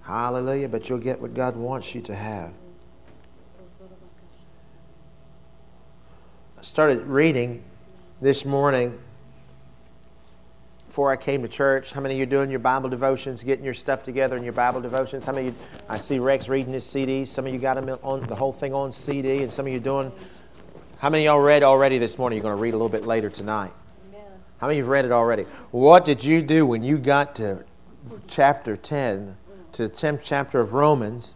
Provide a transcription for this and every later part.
Hallelujah. But you'll get what God wants you to have. I started reading this morning before I came to church. How many of you are doing your Bible devotions, getting your stuff together in your Bible devotions? How many of you, I see Rex reading his CDs. Some of you got them on the whole thing on CD, and some of you doing. How many of y'all read already this morning? You're going to read a little bit later tonight. Amen. How many of you have read it already? What did you do when you got to chapter 10, to the 10th chapter of Romans,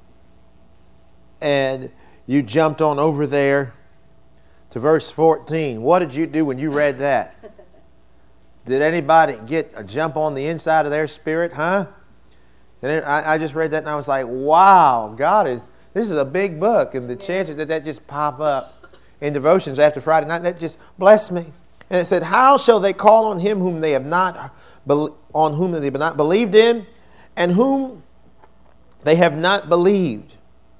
and you jumped on over there to verse 14? What did you do when you read that? Did anybody get a jump on the inside of their spirit, huh? And I just read that and I was like, wow, this is a big book. And the chances that just pop up in devotions after Friday night, that just blessed me. And it said, how shall they call on him whom they have not believed in, and whom they have not believed?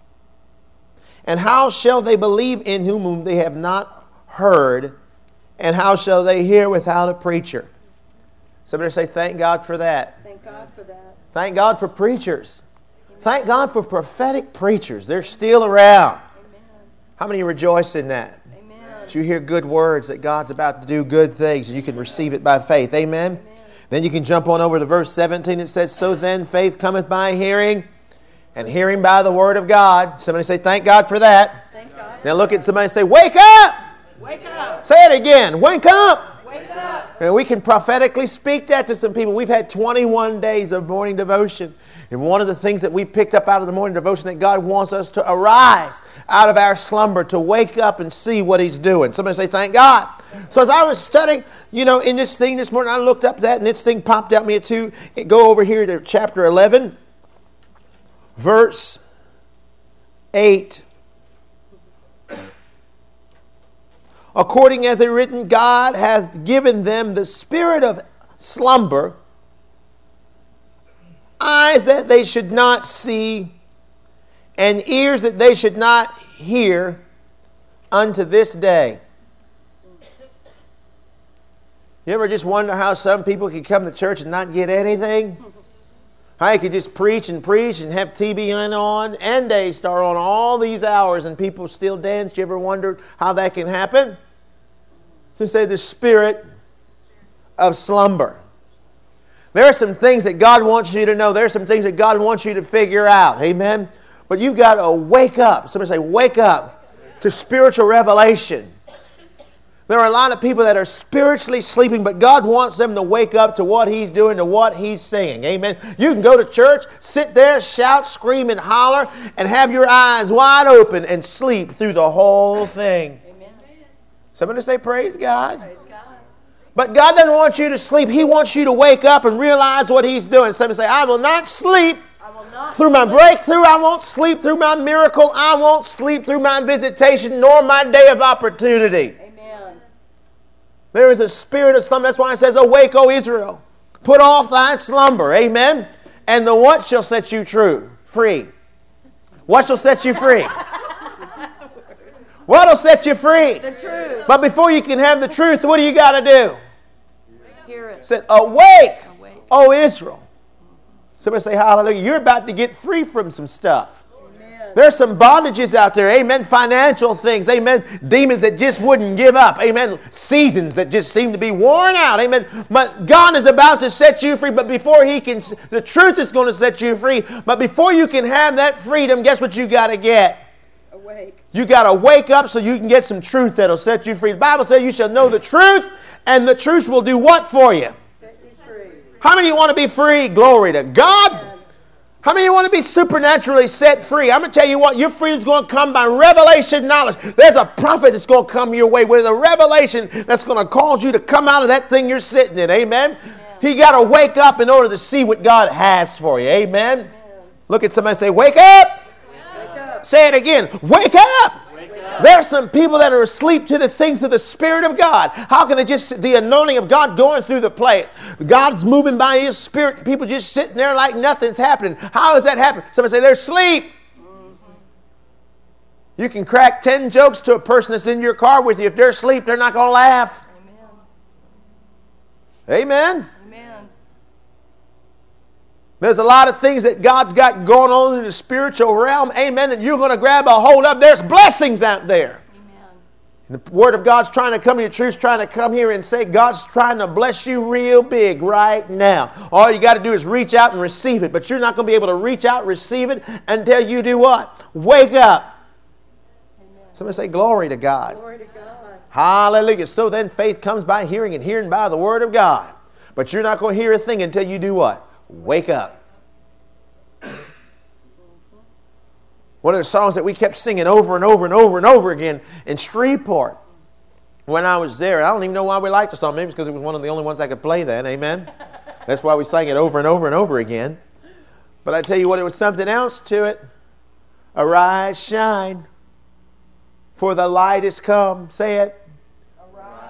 And how shall they believe in whom they have not heard? And how shall they hear without a preacher? Somebody say, thank God for that. Thank God for that. Thank God for preachers. Amen. Thank God for prophetic preachers. They're still around. Amen. How many rejoice in that? Amen. That you hear good words, that God's about to do good things, and you can receive it by faith. Amen? Amen. Then you can jump on over to verse 17. It says, so then faith cometh by hearing, and hearing by the word of God. Somebody say, thank God for that. Thank God. Now look at somebody and say, wake up! Wake up! Say it again. Wake up! Wake up! And we can prophetically speak that to some people. We've had 21 days of morning devotion. And one of the things that we picked up out of the morning devotion, that God wants us to arise out of our slumber, to wake up and see what He's doing. Somebody say, thank God. So as I was studying, in this thing this morning, I looked up that and this thing popped out me too. Go over here to chapter 11, verse 8. According as it written, God has given them the spirit of slumber, eyes that they should not see, and ears that they should not hear unto this day. You ever just wonder how some people can come to church and not get anything? How you could just preach and have TBN on, and they start on all these hours and people still dance. You ever wondered how that can happen? So say the spirit of slumber. There are some things that God wants you to know. There are some things that God wants you to figure out. Amen? But you've got to wake up. Somebody say, wake up to spiritual revelation. There are a lot of people that are spiritually sleeping, but God wants them to wake up to what He's doing, to what He's saying. Amen? You can go to church, sit there, shout, scream, and holler, and have your eyes wide open and sleep through the whole thing. Amen. Somebody say, praise God. Praise God. But God doesn't want you to sleep. He wants you to wake up and realize what He's doing. Somebody say, I will not sleep through my breakthrough. I won't sleep through my miracle. I won't sleep through my visitation, nor my day of opportunity. There is a spirit of slumber. That's why it says, awake, O Israel. Put off thy slumber. Amen. And the what shall set you free? What shall set you free? What will set you free? The truth. But before you can have the truth, what do you got to do? Hear it. It said, awake, O Israel. Somebody say hallelujah. You're about to get free from some stuff. There's some bondages out there. Amen. Financial things. Amen. Demons that just wouldn't give up. Amen. Seasons that just seem to be worn out. Amen. But God is about to set you free. But before He can, the truth is going to set you free. But before you can have that freedom, guess what you got to get? Awake. You got to wake up so you can get some truth that'll set you free. The Bible says you shall know the truth, and the truth will do what for you? Set you free. How many of you want to be free? Glory to God. How many of you want to be supernaturally set free? I'm going to tell you what, your freedom is going to come by revelation knowledge. There's a prophet that's going to come your way with a revelation that's going to cause you to come out of that thing you're sitting in. Amen? You got to wake up in order to see what God has for you. Amen? Amen. Look at somebody and say, wake up. Wake up. Say it again. Wake up. There are some people that are asleep to the things of the Spirit of God. How can it just, the anointing of God going through the place? God's moving by His Spirit. People just sitting there like nothing's happening. How does that happen? Somebody say, they're asleep. You can crack 10 jokes to a person that's in your car with you. If they're asleep, they're not going to laugh. Amen. Amen. There's a lot of things that God's got going on in the spiritual realm, amen, that you're going to grab a hold of. There's blessings out there. The Word of God's trying to come here. Truth's trying to come here and say God's trying to bless you real big right now. All you got to do is reach out and receive it. But you're not going to be able to reach out and receive it until you do what? Wake up. Amen. Somebody say glory to God. Glory to God. Hallelujah. So then faith comes by hearing and hearing by the Word of God. But you're not going to hear a thing until you do what? Wake up. One of the songs that we kept singing over and over and over and over again in Shreveport when I was there. I don't even know why we liked the song. Maybe it's because it was one of the only ones I could play then. Amen. That's why we sang it over and over and over again. But I tell you what, it was something else to it. Arise, shine, for the light is come. Say it. Arise,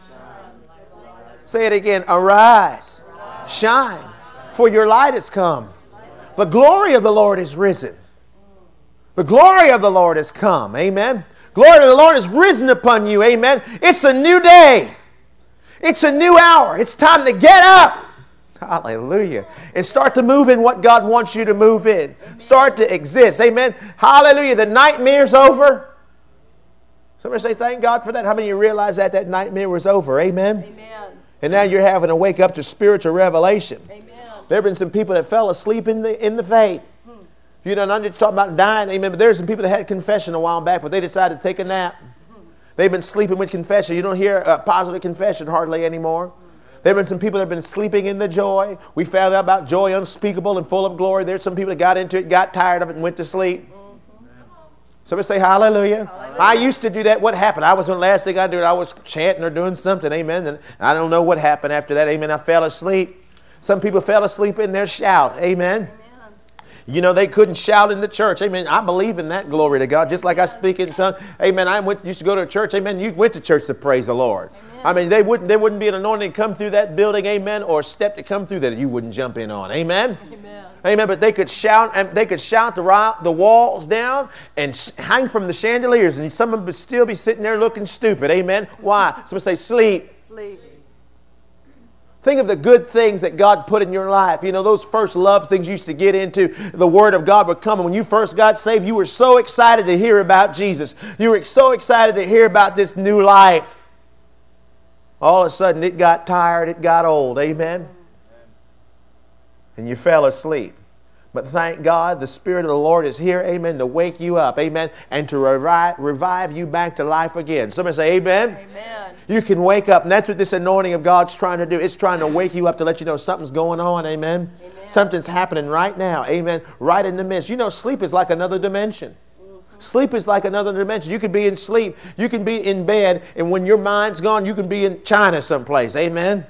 shine. Say it again. Arise, shine, for your light is come. The glory of the Lord is risen. The glory of the Lord has come. Amen. Glory of the Lord has risen upon you. Amen. It's a new day. It's a new hour. It's time to get up. Hallelujah. And start to move in what God wants you to move in. Start to exist. Amen. Hallelujah. The nightmare's over. Somebody say thank God for that. How many of you realize that nightmare was over? Amen. Amen. And now you're having to wake up to spiritual revelation. Amen. There have been some people that fell asleep in the faith. You know, I'm just talking about dying, amen, but there's some people that had confession a while back, but they decided to take a nap. They've been sleeping with confession. You don't hear a positive confession hardly anymore. There have been some people that have been sleeping in the joy. We found out about joy unspeakable and full of glory. There's some people that got into it, got tired of it, and went to sleep. Somebody say hallelujah. Hallelujah. I used to do that. What happened? I was the last thing I did. I was chanting or doing something, amen, and I don't know what happened after that, amen. I fell asleep. Some people fell asleep in their shout, amen. You know, they couldn't shout in the church. Amen. I believe in that. Glory to God. Just like I speak in tongues. Amen. Used to go to a church. Amen. You went to church to praise the Lord. Amen. I mean, there wouldn't be an anointing to come through that building. Amen. Or a step to come through that you wouldn't jump in on. Amen. Amen. Amen. But they could shout, and they could shout the walls down and hang from the chandeliers, and some of them would still be sitting there looking stupid. Amen. Why? Somebody say sleep. Sleep. Think of the good things that God put in your life. You know, those first love things you used to get into, the Word of God would come. And when you first got saved, you were so excited to hear about Jesus. You were so excited to hear about this new life. All of a sudden, it got tired, it got old. Amen? And you fell asleep. But thank God, the Spirit of the Lord is here, amen, to wake you up, amen, and to revive you back to life again. Somebody say amen. Amen. You can wake up, and that's what this anointing of God's trying to do. It's trying to wake you up to let you know something's going on, amen. Amen. Something's happening right now, amen, right in the midst. You know, sleep is like another dimension. Sleep is like another dimension. You could be in sleep, you can be in bed, and when your mind's gone, you can be in China someplace, amen.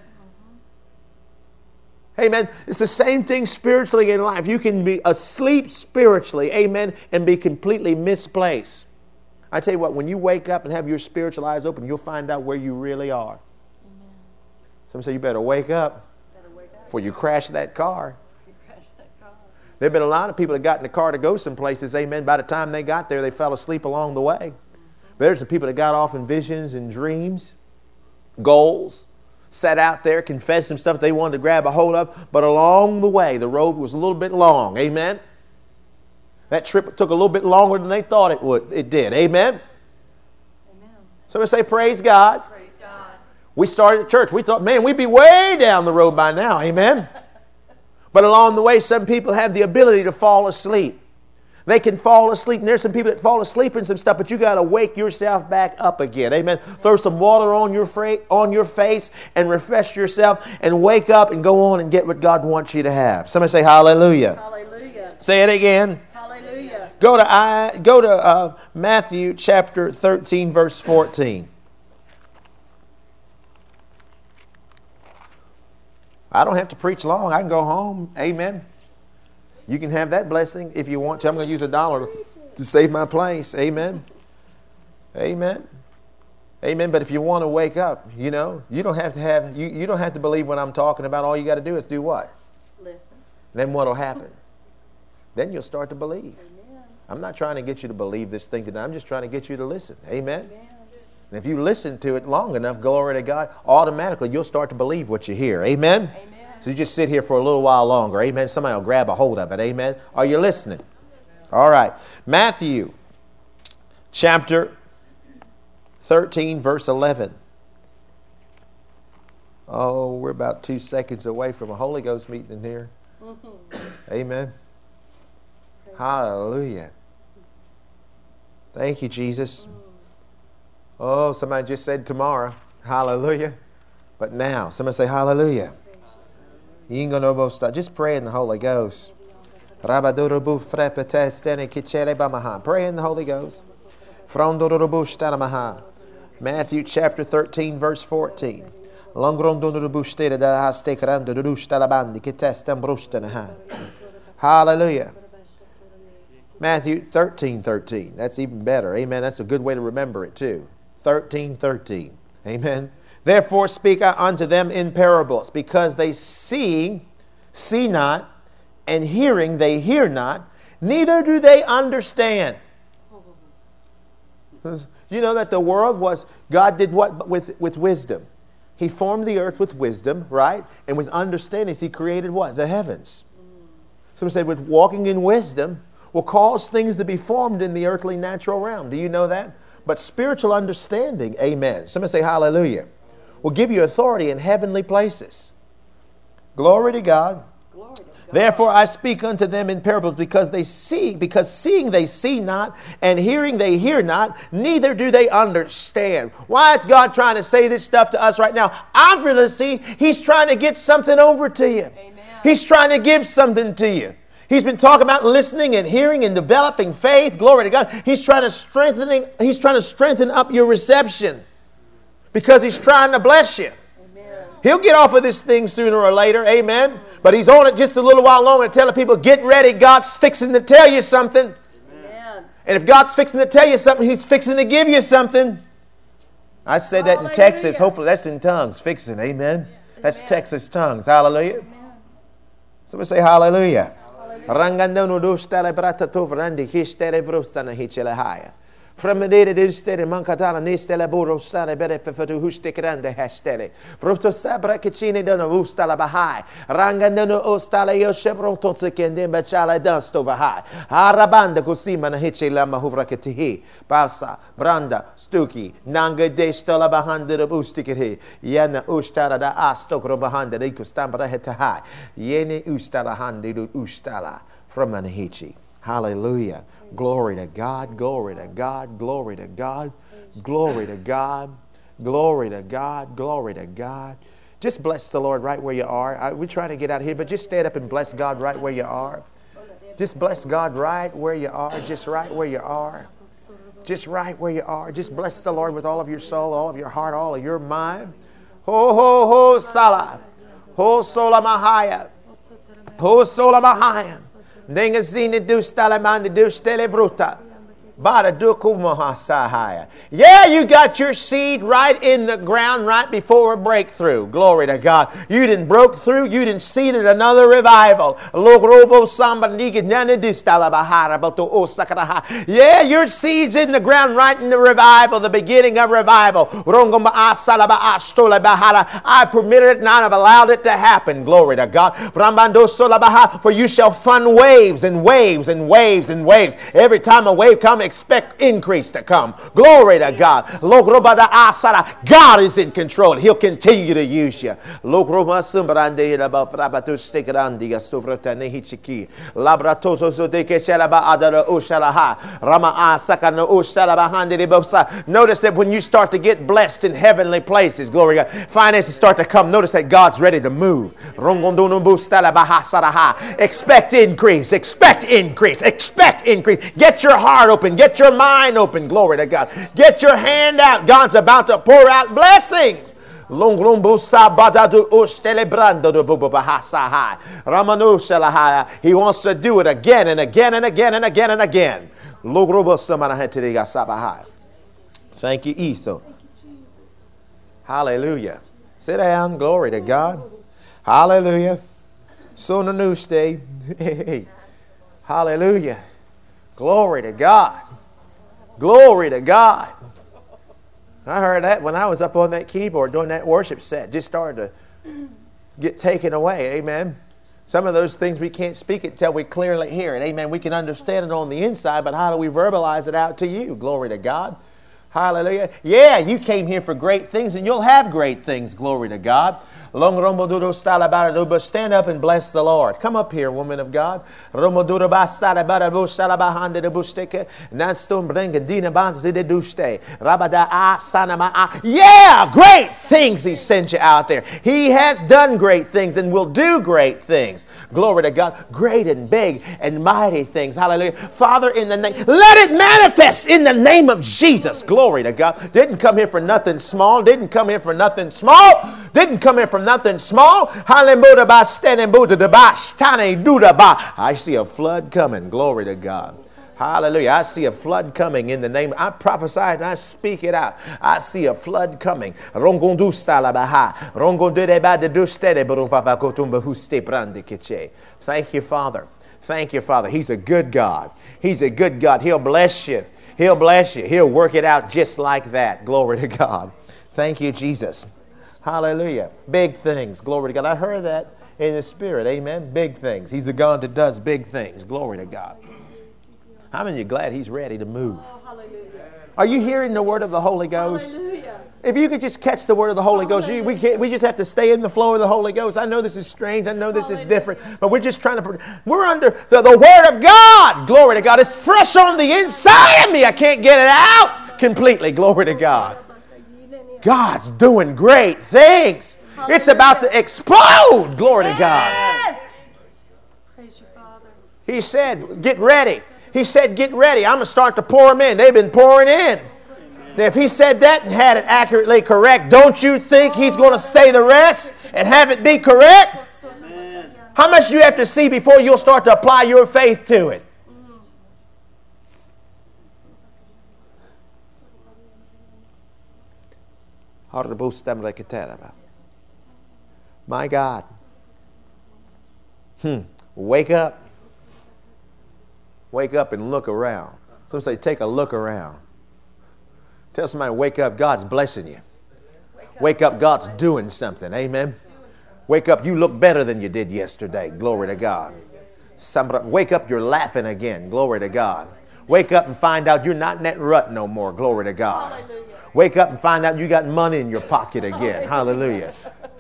Amen. It's the same thing spiritually in life. You can be asleep spiritually, amen, and be completely misplaced. I tell you what, when you wake up and have your spiritual eyes open, you'll find out where you really are. Amen. Somebody say you better wake up before you crash that car. There have been a lot of people that got in the car to go some places, amen. By the time they got there, they fell asleep along the way. But there's some people that got off in visions and dreams, goals, sat out there, confessed some stuff they wanted to grab a hold of, but along the way, the road was a little bit long. Amen? That trip took a little bit longer than they thought it would. It did. Amen? Amen. Somebody say, praise God. Praise God. We started a church. We thought, man, we'd be way down the road by now. Amen? But along the way, some people have the ability to fall asleep. They can fall asleep, and there's some people that fall asleep in some stuff, but you got to wake yourself back up again. Amen. Throw some water on your face and refresh yourself and wake up and go on and get what God wants you to have. Somebody say hallelujah. Hallelujah. Say it again. Hallelujah. Go to Matthew chapter 13, verse 14. I don't have to preach long. I can go home. Amen. You can have that blessing if you want to. I'm going to use $1 to save my place. Amen. Amen. Amen. But if you want to wake up, you know, you don't have to believe what I'm talking about. All you got to do is do what? Listen. Then what will happen? Then you'll start to believe. Amen. I'm not trying to get you to believe this thing today. I'm just trying to get you to listen. Amen. Amen. And if you listen to it long enough, glory to God, automatically you'll start to believe what you hear. Amen. Amen. So you just sit here for a little while longer. Amen. Somebody will grab a hold of it. Amen. Are you listening? All right. Matthew chapter 13, verse 11. Oh, we're about 2 seconds away from a Holy Ghost meeting in here. Amen. Hallelujah. Thank you, Jesus. Oh, somebody just said tomorrow. Hallelujah. But now, somebody say hallelujah. You ain't gonna both stop. Just pray in the Holy Ghost. Pray in the Holy Ghost. Matthew chapter 13, verse 14. Hallelujah. Matthew 13:13. That's even better. Amen. That's a good way to remember it too. 13:13. Amen. Therefore speak I unto them in parables, because they see not, and hearing they hear not, neither do they understand. You know that the world was, God did what with wisdom? He formed the earth with wisdom, right? And with understanding, He created what? The heavens. Someone said, with walking in wisdom will cause things to be formed in the earthly natural realm. Do you know that? But spiritual understanding, amen. Somebody say hallelujah, will give you authority in heavenly places. Glory to God. Glory to God. Therefore I speak unto them in parables, because seeing they see not, and hearing they hear not, neither do they understand. Why is God trying to say this stuff to us right now? Obviously, He's trying to get something over to you. Amen. He's trying to give something to you. He's been talking about listening and hearing and developing faith. Glory to God. He's trying to strengthen up your reception, because He's trying to bless you. Amen. He'll get off of this thing sooner or later. Amen. But He's on it just a little while longer, telling people, get ready. God's fixing to tell you something. Amen. And if God's fixing to tell you something, He's fixing to give you something. I said that in Texas. Hopefully that's in tongues. Fixing. Amen. That's Texas tongues. Hallelujah. Amen. Somebody say hallelujah. Framedere del stere mancatana nestele buro sale bere fefatu hustekrande hastere. Fruto sabra kicine dona ustala bahai. Rangandano ostala yo chevron totsekende bachala dust over high. Arabanda cosima na hiche lama huvraketihi. Basa, branda, stuki, nanga de stola bahanda de bustikhi. Yana ustala da astokro bahanda de custambra hetahai. Yene ustala handi ustala from Manahichi. Hallelujah. Glory to God, glory to God, glory to God, glory to God, glory to God, glory to God. Just bless the Lord right where you are. We're trying to get out of here, but just stand up and bless God right where you are. Just bless God right where you are, just right where you are. Just right where you are. Just bless the Lord with all of your soul, all of your heart, all of your mind. Ho, ho, ho, sala. Ho, sola mahaya. Ho, sola mahaya. Nengazini du stalamandi du stele fruta. Yeah, you got your seed right in the ground right before a breakthrough. Glory to God. You didn't broke through. You didn't seeded another revival. Yeah, your seed's in the ground right in the revival, the beginning of revival. I permitted it and I have allowed it to happen. Glory to God. For you shall fund waves and waves and waves and waves. Every time a wave comes, expect increase to come. Glory to God. God is in control. He'll continue to use you. Notice that when you start to get blessed in heavenly places, glory to God, finances start to come. Notice that God's ready to move. Expect increase. Expect increase. Expect increase. Get your heart open. Get your mind open. Glory to God. Get your hand out. God's about to pour out blessings. He wants to do it again and again and again and again and again. Thank you, Esau. Hallelujah. Sit down. Glory to God. Hallelujah. Soon a new day. Hallelujah. Glory to God. Glory to God. I heard that when I was up on that keyboard doing that worship set. Just started to get taken away. Amen. Some of those things we can't speak it until we clearly hear it. Amen. We can understand it on the inside, but how do we verbalize it out to you? Glory to God. Hallelujah. Yeah, you came here for great things and you'll have great things. Glory to God. Stand up and bless the Lord. Come up here, woman of God. Yeah, great things He sent you out there. He has done great things and will do great things. Glory to God. Great and big and mighty things. Hallelujah. Father, in the name, let it manifest in the name of Jesus. Glory to God. Didn't come here for nothing small. Didn't come here for nothing small. Didn't come here for nothing small. I see a flood coming. Glory to God. Hallelujah. I see a flood coming in the name. I prophesy and I speak it out. I see a flood coming. Thank you, Father. Thank you, Father. He's a good God. He's a good God. He'll bless you. He'll bless you. He'll work it out just like that. Glory to God. Thank you, Jesus. Hallelujah. Big things. Glory to God. I heard that in the Spirit. Amen. Big things. He's a God that does big things. Glory to God. How many of you glad He's ready to move? Oh, hallelujah. Are you hearing the word of the Holy Ghost? Hallelujah. If you could just catch the word of the Holy Ghost, we just have to stay in the flow of the Holy Ghost. I know this is strange. I know this is different. But we're just trying to, we're under the word of God. Glory to God. It's fresh on the inside of me. I can't get it out completely. Glory to God. God's doing great things. Hallelujah. It's about to explode. Glory to God. Yes. Praise your Father. He said, get ready. He said, get ready. I'm going to start to pour them in. They've been pouring in. Now, if He said that and had it accurately correct, don't you think He's going to say the rest and have it be correct? Amen. How much do you have to see before you'll start to apply your faith to it? My God. Wake up. Wake up and look around. Some say take a look around. Tell somebody, wake up, God's blessing you. Wake up, God's doing something. Amen. Wake up, you look better than you did yesterday. Glory to God. Wake up, you're laughing again. Glory to God. Wake up and find out you're not in that rut no more. Glory to God. Wake up and find out you got money in your pocket again. Hallelujah.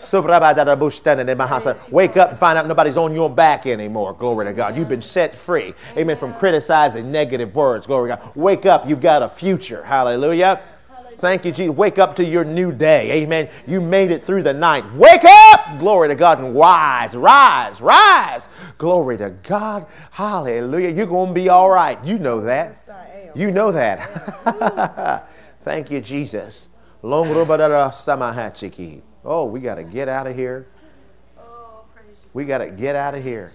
Wake up and find out nobody's on your back anymore. Glory to God. You've been set free. Amen. From criticizing negative words. Glory to God. Wake up. You've got a future. Hallelujah. Thank you, Jesus. Wake up to your new day. Amen. You made it through the night. Wake up. Glory to God. And rise. Glory to God. Hallelujah. You're going to be all right. You know that. You know that. Thank you, Jesus. Oh, we got to get out of here. We got to get out of here.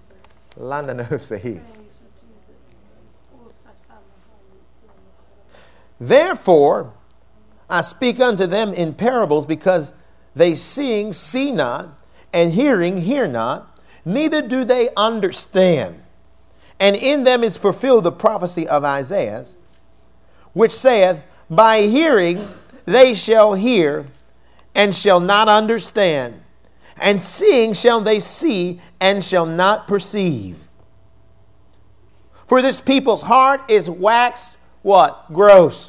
Therefore, I speak unto them in parables, because they seeing see not, and hearing hear not, neither do they understand. And in them is fulfilled the prophecy of Isaiah, which saith, by hearing they shall hear, and shall not understand. And seeing shall they see, and shall not perceive. For this people's heart is waxed, what? Gross.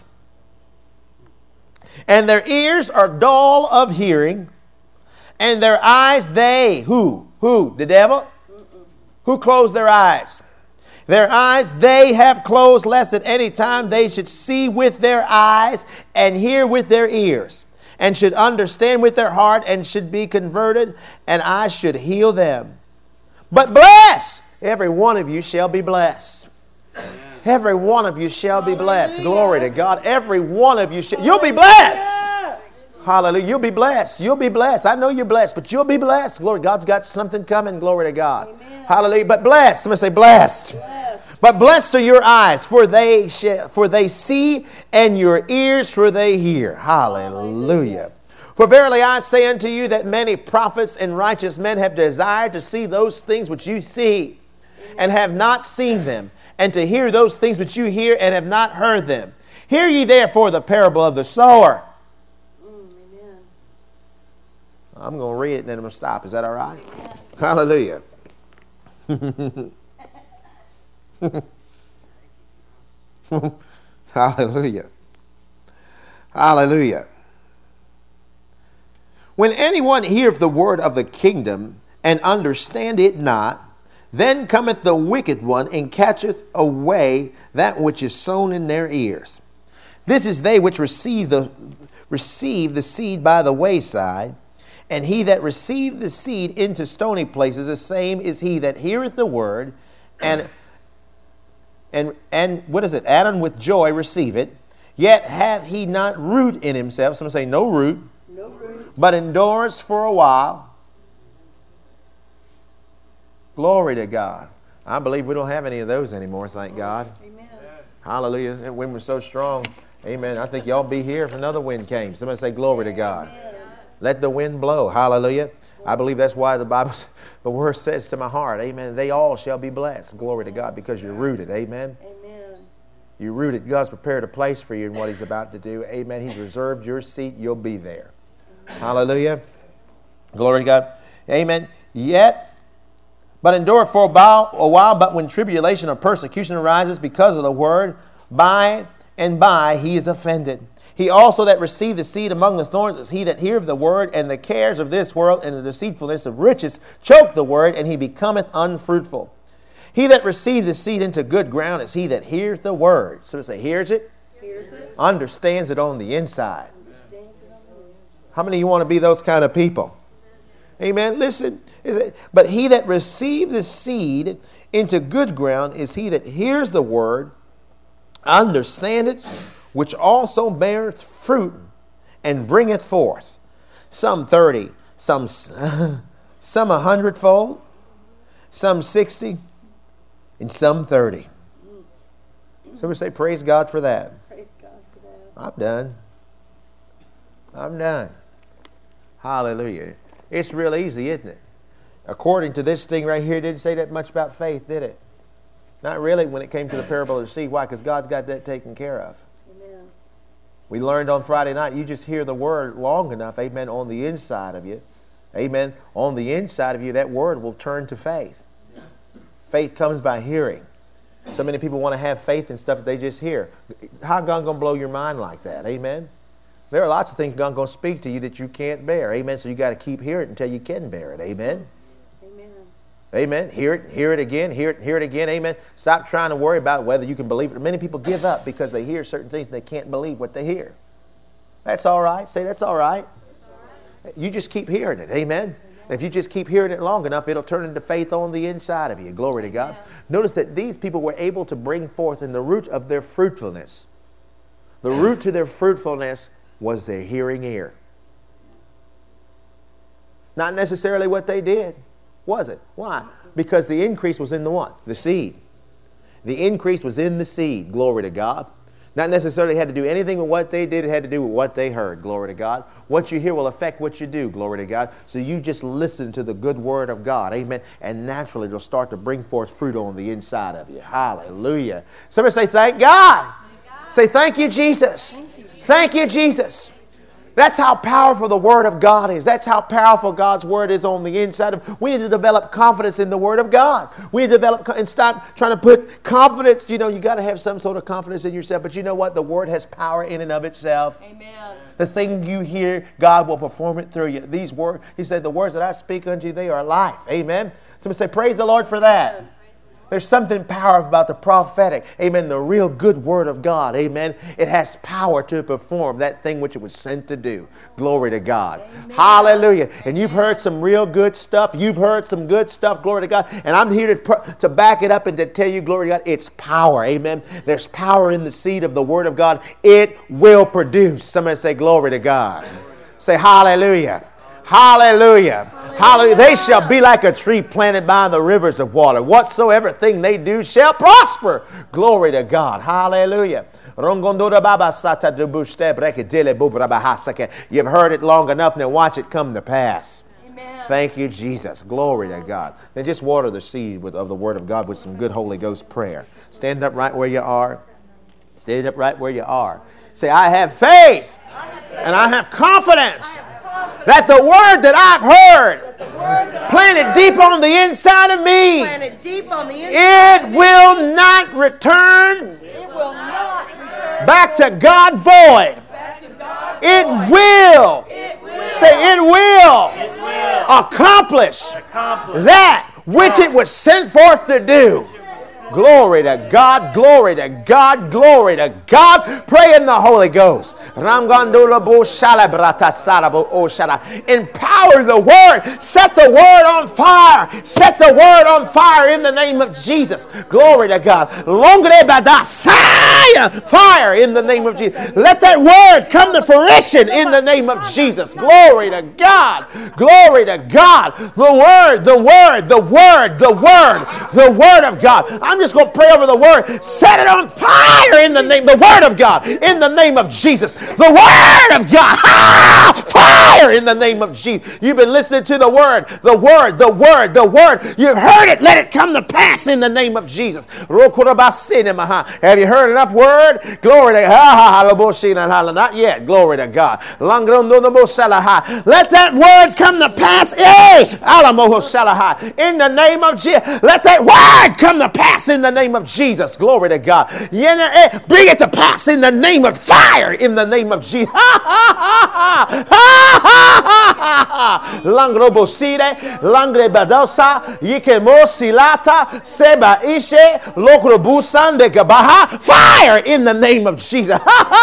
And their ears are dull of hearing, and their eyes they, who? The devil? Who closed their eyes? Their eyes they have closed, lest at any time they should see with their eyes, and hear with their ears, and should understand with their heart, and should be converted, and I should heal them. But bless, every one of you shall be blessed. Every one of you shall be blessed. Glory to God. Every one of you shall. You'll be blessed. Hallelujah. You'll be blessed. You'll be blessed. I know you're blessed, but you'll be blessed. Glory. God's got something coming. Glory to God. Amen. Hallelujah. But blessed. Somebody say blessed. But blessed are your eyes, for they see, and your ears, for they hear. Hallelujah. For verily I say unto you that many prophets and righteous men have desired to see those things which you see, and have not seen them, and to hear those things which you hear, and have not heard them. Hear ye therefore the parable of the sower. I'm going to read it and then I'm going to stop. Is that all right? Hallelujah. Hallelujah. Hallelujah. When anyone heareth the word of the kingdom and understand it not, then cometh the wicked one and catcheth away that which is sown in their ears. This is they which receive the seed by the wayside, and he that received the seed into stony places, the same is he that heareth the word, and what is it? And with joy receive it, yet hath he not root in himself. Someone say no root, but endures for a while. Glory to God. I believe we don't have any of those anymore, thank God. Amen. Hallelujah. That wind was so strong. Amen. I think y'all be here if another wind came. Somebody say glory to God. Amen. Let the wind blow. Hallelujah. I believe that's why the word says to my heart, amen, they all shall be blessed. Glory to God, because you're rooted. Amen. Amen. You're rooted. God's prepared a place for you in what he's about to do. Amen. He's reserved your seat. You'll be there. Hallelujah. Glory to God. Amen. Yet, but endure for a while, but when tribulation or persecution arises because of the word, by and by he is offended. He also that received the seed among the thorns is he that heareth the word, and the cares of this world and the deceitfulness of riches choke the word, and he becometh unfruitful. He that receives the seed into good ground is he that hears the word. Somebody say, hears it? Hears it. Understands it on the inside. Understands it on the inside. How many of you want to be those kind of people? Amen. Listen. But he that received the seed into good ground is he that hears the word, understand it, which also beareth fruit and bringeth forth some 30, some 100-fold, some 60, and some 30. So we say, praise God for that. Praise God for that. I'm done. Hallelujah. It's real easy, isn't it? According to this thing right here, it didn't say that much about faith, did it? Not really when it came to the parable of the seed. Why? Because God's got that taken care of. Amen. We learned on Friday night, you just hear the word long enough, amen, on the inside of you. Amen. On the inside of you, that word will turn to faith. Faith comes by hearing. So many people want to have faith in stuff that they just hear. How God going to blow your mind like that? Amen. There are lots of things God going to speak to you that you can't bear. Amen. So you got to keep hearing it until you can bear it. Amen. Amen. Amen. Hear it again. Hear it again. Amen. Stop trying to worry about whether you can believe it. Many people give up because they hear certain things and they can't believe what they hear. That's all right. Say that's all right. You just keep hearing it. Amen. And if you just keep hearing it long enough, it'll turn into faith on the inside of you. Glory to God. Notice that these people were able to bring forth in the root of their fruitfulness. The root to their fruitfulness was their hearing ear. Not necessarily what they did, was it? Why? Because the increase was in the what? The seed. The increase was in the seed. Glory to God. Not necessarily had to do anything with what they did. It had to do with what they heard. Glory to God. What you hear will affect what you do. Glory to God. So you just listen to the good word of God. Amen. And naturally it'll start to bring forth fruit on the inside of you. Hallelujah. Somebody say, thank God. Thank God. Say, thank you, Jesus. Thank you, Jesus. That's how powerful the Word of God is. That's how powerful God's Word is on the inside of. We need to develop confidence in the Word of God. We need to develop and stop trying to put confidence. You know, you got to have some sort of confidence in yourself. But you know what? The Word has power in and of itself. Amen. The thing you hear, God will perform it through you. These words, He said, the words that I speak unto you, they are life. Amen. Somebody say, praise the Lord for that. Amen. There's something powerful about the prophetic. Amen. The real good word of God. Amen. It has power to perform that thing which it was sent to do. Glory to God. Amen. Hallelujah. And you've heard some real good stuff. You've heard some good stuff. Glory to God. And I'm here to back it up and to tell you, glory to God, it's power. Amen. There's power in the seed of the word of God. It will produce. Somebody say glory to God. Say hallelujah. Hallelujah. Hallelujah. They shall be like a tree planted by the rivers of water. Whatsoever thing they do shall prosper. Glory to God. Hallelujah. You've heard it long enough. Now watch it come to pass. Amen. Thank you, Jesus. Glory to God. Then just water the seed of the Word of God with some good Holy Ghost prayer. Stand up right where you are. Stand up right where you are. Say, I have faith and I have confidence that the word that I've heard planted deep on the inside of me, planted deep on the inside, it will not return it will not return back to God void. back to God. It will. It will. Say, it will accomplish that which it was sent forth to do. Glory to God, glory to God, glory to God. Pray in the Holy Ghost. Empower the word. Set the word on fire. Set the word on fire in the name of Jesus. Glory to God. Fire in the name of Jesus. Let that word come to fruition in the name of Jesus. Glory to God. Glory to God. The word, the word, the word, the word, the word of God. I'm just going to pray over the word. Set it on fire in the name, the word of God, in the name of Jesus. The word of God. Fire in the name of Jesus. You've been listening to the word, the word, the word, the word. You've heard it. Let it come to pass in the name of Jesus. Have you heard enough word? Glory to God. Not yet. Glory to God. Let that word come to pass. In the name of Jesus. Let that word come to pass in the name of Jesus. Glory to God. Bring it to pass in the name of fire. In the name of Jesus. Langroboside, Langre Badosa, Yikemo Silata, Seba Ishe, Lokrobusan de Gabaha. Fire in the name of Jesus.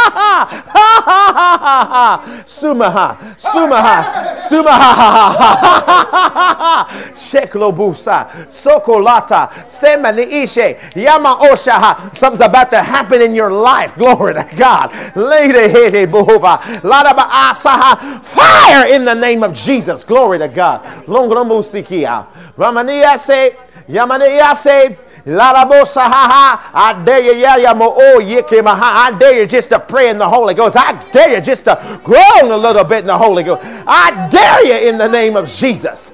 Sumaha, Sumaha, Sumaha, Sheklobusa, Sokolata, Semani Ishe, Yama Oshaha. Something's about to happen in your life. Glory to God. Lady Hede Bohova, Ladaba Asaha. Fire in the name of Jesus. Glory to God. Longromusikia. Ramania say, Yamania say, I dare you, I dare you just to pray in the Holy Ghost. I dare you just to groan a little bit in the Holy Ghost. I dare you in the name of Jesus.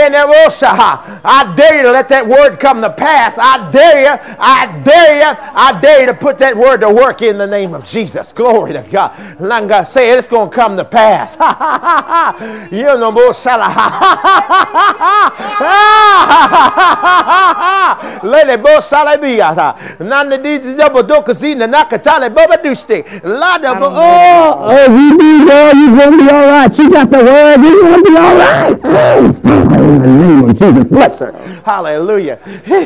I dare you to let that word come to pass. I dare you, I dare you, I dare you to put that word to work in the name of Jesus. Glory to God. Langa, say it, it's going to come to pass. You know more. Let it bo salabia. None of these is able to see the nakatale baba duste. Lada bo. Oh, you be there, you're going to be all right. She got the word, you're going to be all right. In the name of Jesus, bless her. Hallelujah.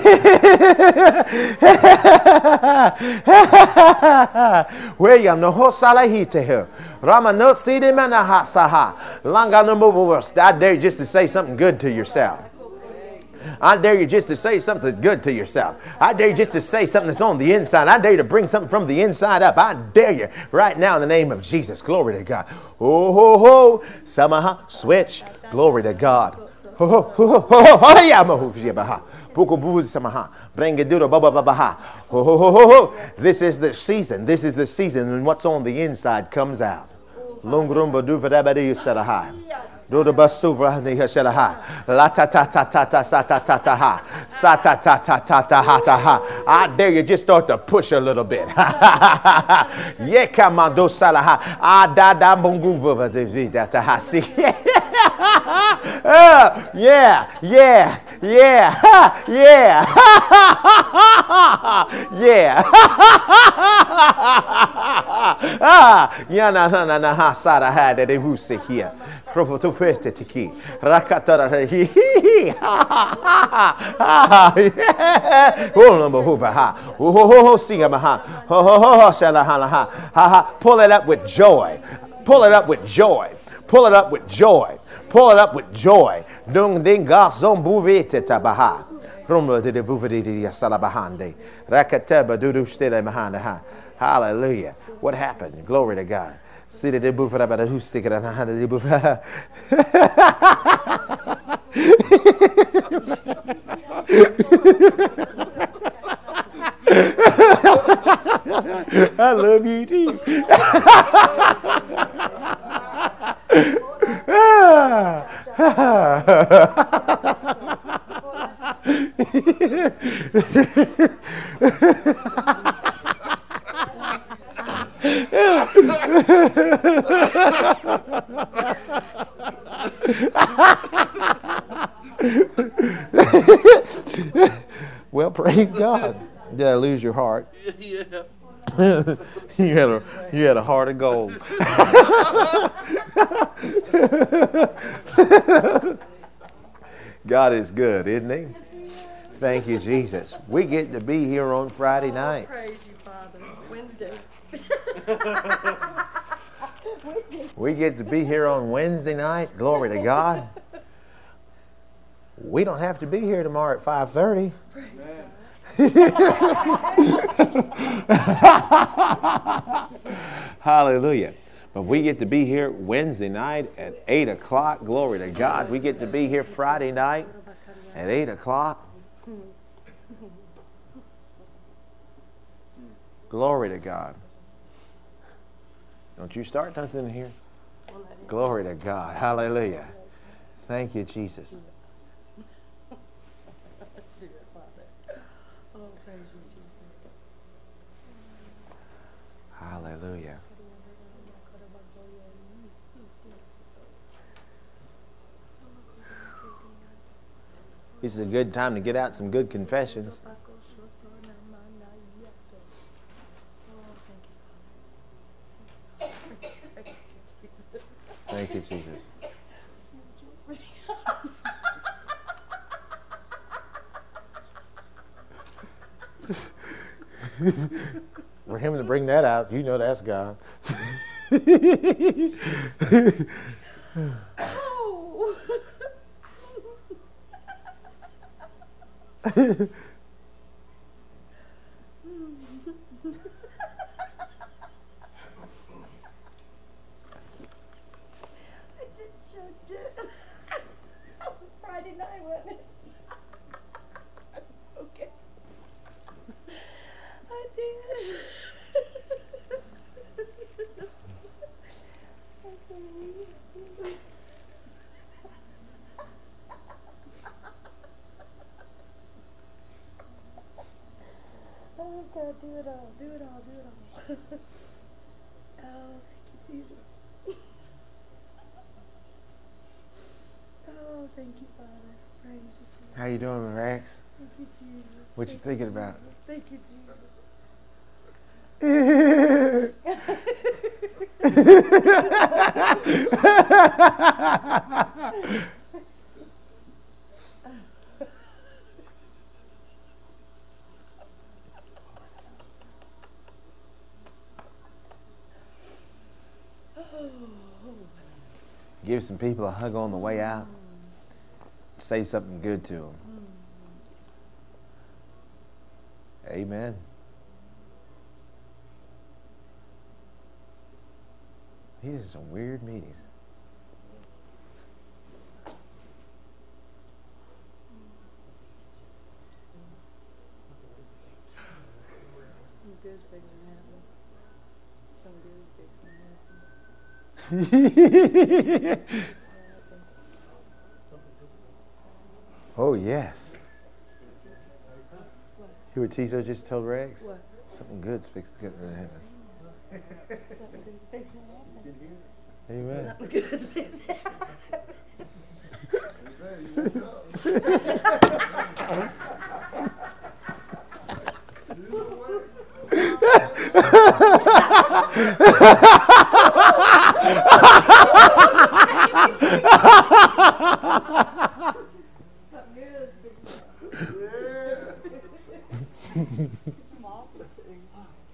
William no hosalahite here. Rama no sidi manaha saha. Langa no move. I dare you just to say something good to yourself. I dare you just to say something good to yourself. I dare you just to say something that's on the inside. I dare you to bring something from the inside up. I dare you right now in the name of Jesus. Glory to God. Oh, ho, ho. Samaha. Switch. Glory to God. Ho, ho, ho, ho, ho, ho, ya, mo, ho, baha. Buko buz samaha. Bring it do baba baha. Ho, ho, ho, ho, ho. This is the season. This is the season when what's on the inside comes out. Lungrumba du vadabadi saraha. Do the basuvra the hashalaha. La ta ta ta ta ta sa ta ta ta ha. Sa ta ta ta ta ta ha ta ha. I dare you just start to push a little bit. Yekamando salaha. Ah da da bunguva the vida ta ha si. Yeah, yeah, yeah, yeah, yeah. Yana na na na ha sara ha de husi here. Profotofete tiki. Rakatara hi hi ha. Oh number hoover ha. Oh ho ho sing ha. Ho ho ho shala ha ha. Ha. Pull it up with joy. Pull it up with joy. Pull it up with joy. Pull it up with joy. Dung ding garçon bouvete tabaha. Rumba de bouvete de salabahande. Rakataba dudu stele mahanda ha. Hallelujah. What happened? Glory to God. See the bouvete about who stick it on the hand of the bouvete. I love you too. praise God. Did I lose your heart? Yeah. You had a heart of gold. God is good, isn't He? Thank you, Jesus. We get to be here on Friday night. Praise you, Father. Wednesday. We get to be here on Wednesday night. Glory to God. We don't have to be here tomorrow at 5:30. Hallelujah. But we get to be here Wednesday night at 8 o'clock. Glory to God. We get to be here Friday night at 8 o'clock. Glory to God. Don't you start nothing here. Glory to God. Hallelujah. Thank you, Jesus. Oh, praise you, Jesus. Hallelujah. This is a good time to get out some good confessions. Thank you, Jesus. For him to bring that out, you know that's God. Oh. I just choked it. That was Friday night, wasn't it? I spoke it. I did. Oh God, do it all, do it all, do it all. Oh, thank you, Jesus. Oh, thank you, Father. Praise you, Jesus. How you doing, Rex? Thank you, Jesus. What you Thank thinking about? Jesus. Thank you, Jesus. Give some people a hug on the way out. Say something good to them. Amen. These are some weird meetings. Some good's fixing to happen. Some good's fixing to happen. Oh, yes. You what Tizo just told Rex? What? Something good's fixed to happen. Something good's fixing to happen. Amen. Something good's fixing to happen. Some awesome things.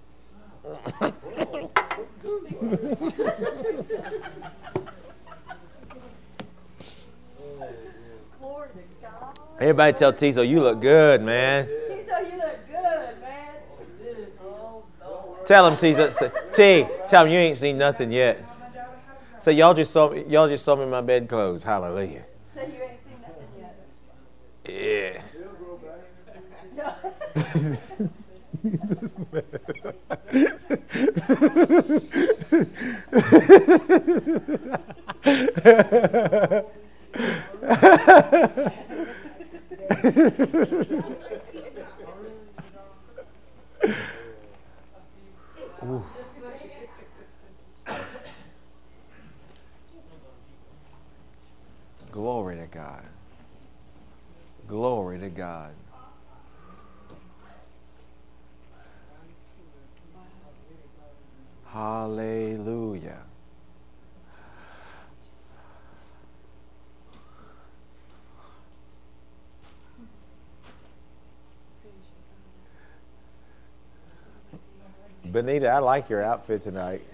Glory to God. Everybody tell Tizo, you look good, man. Tizo, you look good, man. Tell him, Tizo. T, tell him you ain't seen nothing yet. Say, y'all just saw me in my bed clothes. Hallelujah. Say you ain't seen nothing yet. Yeah. Ooh. Glory to God. Glory to God. Hallelujah. Benita, I like your outfit tonight.